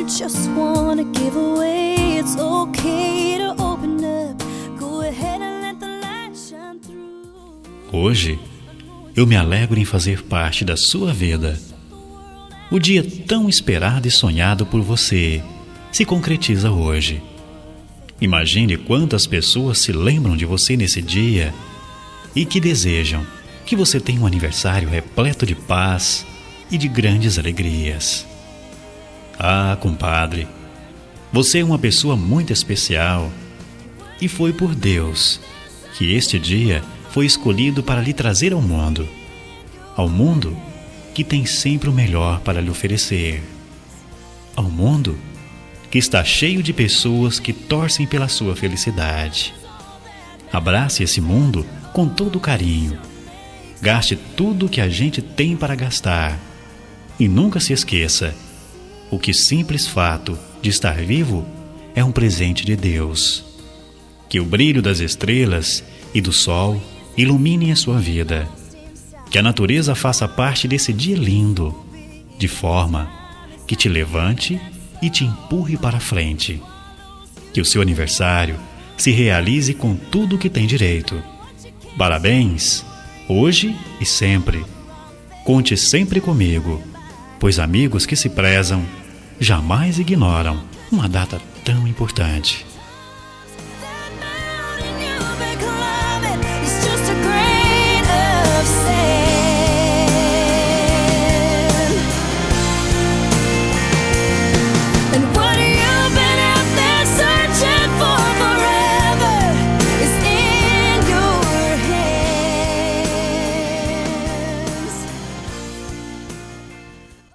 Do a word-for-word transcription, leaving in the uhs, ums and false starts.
just wanna give away. It's okay to open up. Go ahead and let the light shine through. Hoje, eu me alegro em fazer parte da sua vida. O dia tão esperado e sonhado por você se concretiza hoje. Imagine quantas pessoas se lembram de você nesse dia e que desejam que você tenha um aniversário repleto de paz e de grandes alegrias. Ah, compadre, você é uma pessoa muito especial e foi por Deus que este dia foi escolhido para lhe trazer ao mundo, ao mundo que tem sempre o melhor para lhe oferecer, ao mundo que está cheio de pessoas que torcem pela sua felicidade. Abrace esse mundo com todo carinho. Gaste tudo o que a gente tem para gastar. E nunca se esqueça, o que simples fato de estar vivo é um presente de Deus. Que o brilho das estrelas e do sol iluminem a sua vida. Que a natureza faça parte desse dia lindo, de forma que te levante e te empurre para frente. Que o seu aniversário se realize com tudo o que tem direito. Parabéns, hoje e sempre. Conte sempre comigo, pois amigos que se prezam jamais ignoram uma data tão importante.